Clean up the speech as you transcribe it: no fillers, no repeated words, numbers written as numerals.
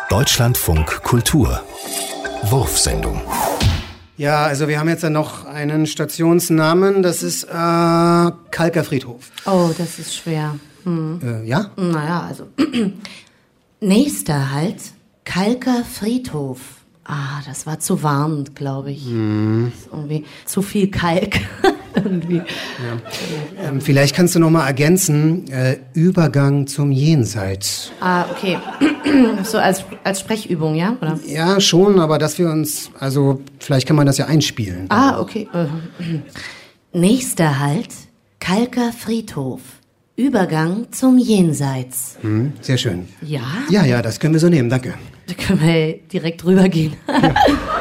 Deutschlandfunk Kultur Wurfsendung. Ja, also wir haben jetzt dann noch einen Stationsnamen, das ist Kalker Friedhof. Oh, das ist schwer. Ja? Naja, also nächster Halt, Kalker Friedhof. Ah, das war zu warnend, glaube ich. Ist irgendwie zu viel Kalk. irgendwie. Ja. Vielleicht kannst du noch mal ergänzen, Übergang zum Jenseits. Ah, okay. So als Sprechübung, ja? Oder? Ja, schon, aber dass wir uns, also vielleicht kann man das ja einspielen. Ah, okay. Nächster Halt, Kalker Friedhof. Übergang zum Jenseits. Sehr schön. Ja? Ja, das können wir so nehmen, danke. Da können wir direkt rübergehen. Ja.